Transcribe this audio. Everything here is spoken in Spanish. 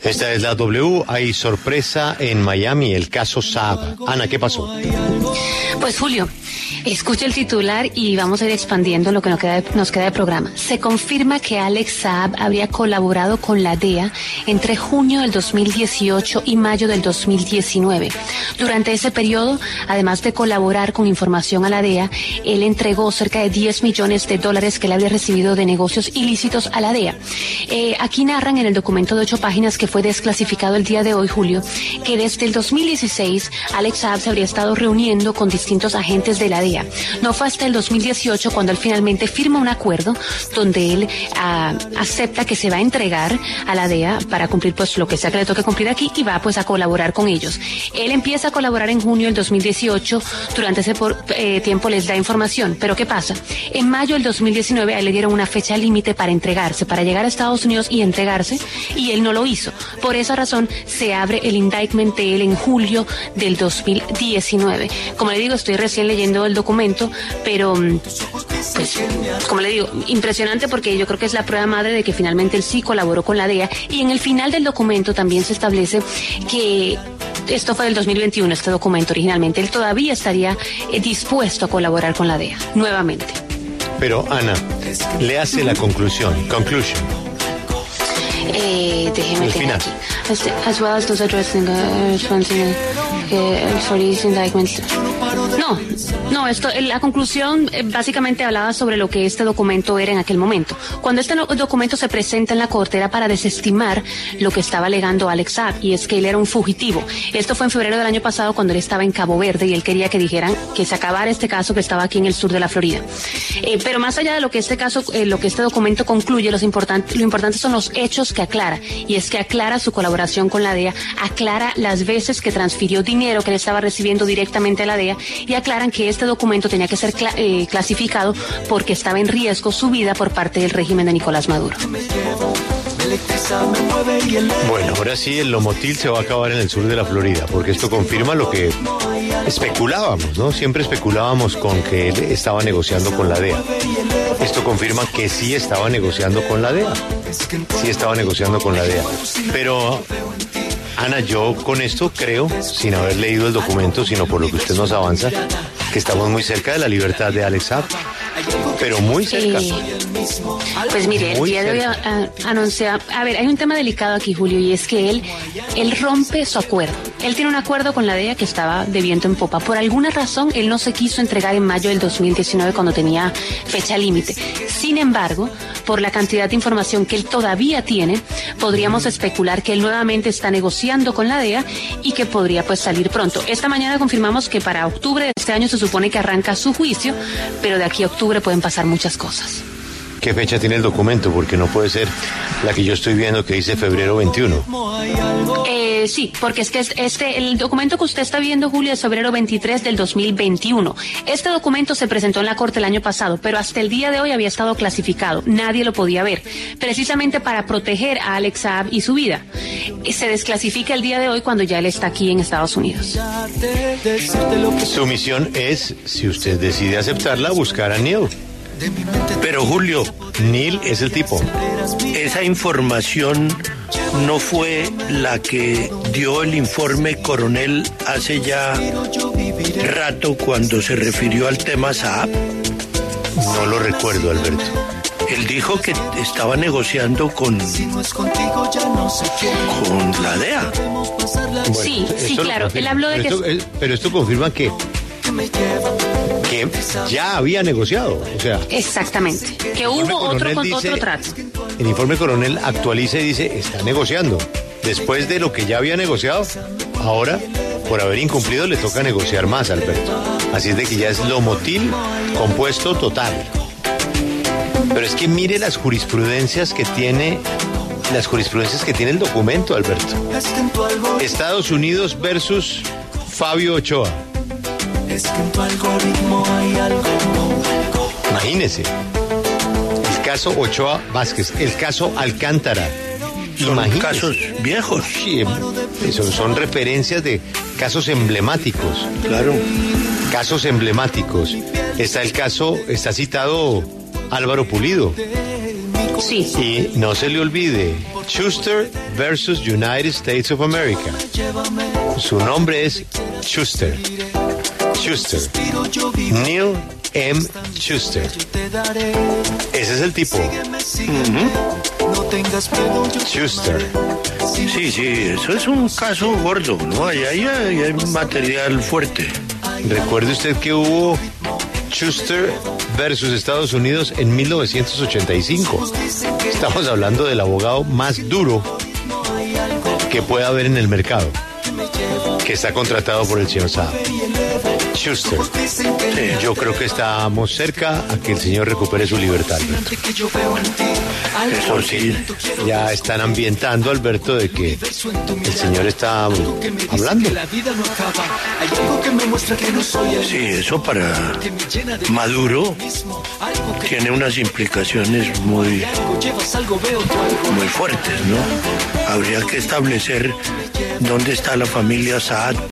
Esta es la W. Hay sorpresa en Miami, el caso Saab. Ana, ¿qué pasó? Pues Julio, escucha el titular y vamos a ir expandiendo lo que nos queda de programa. Se confirma que Alex Saab habría colaborado con la DEA entre junio del 2018 y mayo del 2019. Durante ese periodo, además de colaborar con información a la DEA, él entregó cerca de $10 millones que él había recibido de negocios ilícitos a la DEA. Aquí narran en el documento de 8 páginas que fue desclasificado el día de hoy, Julio, que desde el 2016 Alex Saab se habría estado reuniendo con distintos agentes de la DEA. No fue hasta el 2018 cuando él finalmente firma un acuerdo donde él acepta que se va a entregar a la DEA para cumplir pues lo que sea que le toque cumplir aquí y va pues a colaborar con ellos. Él empieza a colaborar en junio del 2018, durante ese tiempo les da información, pero ¿qué pasa? En mayo del 2019 a él le dieron una fecha límite para entregarse, para llegar a Estados Unidos y entregarse, y él no lo hizo. Por esa razón se abre el indictment de él en julio del 2019. Como le digo, estoy recién leyendo el documento, pero pues, como le digo, impresionante porque yo creo que es la prueba madre de que finalmente él sí colaboró con la DEA, y en el final del documento también se establece que esto fue del 2021, este documento originalmente, él todavía estaría dispuesto a colaborar con la DEA, nuevamente. Pero Ana, le hace la conclusion. Déjeme tener aquí. As well as those addressing for these indictments. No, la conclusión básicamente hablaba sobre lo que este documento era en aquel momento. Cuando este documento se presenta en la corte era para desestimar lo que estaba alegando Alex Saab, y es que él era un fugitivo. Esto fue en febrero del año pasado cuando él estaba en Cabo Verde y él quería que dijeran que se acabara este caso que estaba aquí en el sur de la Florida. Pero más allá de lo que este caso, lo que este documento concluye, lo importante son los hechos que aclara, y es que aclara su colaboración con la DEA, aclara las veces que transfirió dinero que él estaba recibiendo directamente a la DEA, y aclaran que este documento tenía que ser clasificado porque estaba en riesgo su vida por parte del régimen de Nicolás Maduro. Bueno, ahora sí el Lomotil se va a acabar en el sur de la Florida, porque esto confirma lo que especulábamos, ¿no? Siempre especulábamos con que él estaba negociando con la DEA. Esto confirma que sí estaba negociando con la DEA. Pero Ana, yo con esto creo, sin haber leído el documento, sino por lo que usted nos avanza, que estamos muy cerca de la libertad de Alex Saab, pero muy cerca. Pues mire, el día de hoy anuncia, hay un tema delicado aquí, Julio, y es que él rompe su acuerdo. Él tiene un acuerdo con la DEA que estaba de viento en popa. Por alguna razón, él no se quiso entregar en mayo del 2019 cuando tenía fecha límite. Sin embargo, por la cantidad de información que él todavía tiene, podríamos especular que él nuevamente está negociando con la DEA y que podría pues salir pronto. Esta mañana confirmamos que para octubre de este año se supone que arranca su juicio, pero de aquí a octubre pueden pasar muchas cosas. ¿Qué fecha tiene el documento? Porque no puede ser la que yo estoy viendo que dice febrero 21. Sí, porque es que el documento que usted está viendo, Julio, es febrero 23 del 2021. Este documento se presentó en la corte el año pasado, pero hasta el día de hoy había estado clasificado. Nadie lo podía ver, precisamente para proteger a Alex Saab y su vida. Se desclasifica el día de hoy cuando ya él está aquí en Estados Unidos. Su misión es, si usted decide aceptarla, buscar a Neil. Pero Julio, Neil es el tipo. Esa información no fue la que dio el informe coronel hace ya rato cuando se refirió al tema Saab. No lo recuerdo, Alberto. Él dijo que estaba negociando con la DEA. Bueno, sí, claro. Él habló de que... Pero esto confirma que ya había negociado, o sea... Exactamente, que hubo otro trato. El informe coronel actualiza y dice, está negociando. Después de lo que ya había negociado, ahora, por haber incumplido, le toca negociar más, Alberto. Así es de que ya es Lomotil compuesto total. Pero es que mire las jurisprudencias que tiene el documento, Alberto. Estados Unidos versus Fabio Ochoa. Imagínese. El caso Ochoa Vázquez, el caso Alcántara. Son casos viejos. Sí, son referencias de casos emblemáticos. Claro. Casos emblemáticos. Está citado Álvaro Pulido. Sí. Y no se le olvide, Schuster versus United States of America. Su nombre es Schuster. Schuster. Neil M. Schuster. Ese es el tipo. Schuster. Sí, eso es un caso gordo, ¿no? Ahí hay material fuerte. Recuerde usted que hubo Schuster versus Estados Unidos en 1985. Estamos hablando del abogado más duro que pueda haber en el mercado, que está contratado por el señor Saab. Schuster. Sí, yo creo que estamos cerca a que el señor recupere su libertad, Alberto. Eso sí. Ya están ambientando, Alberto, de que el señor está hablando. Sí, eso para Maduro tiene unas implicaciones muy fuertes, ¿no? Habría que establecer dónde está la familia Saab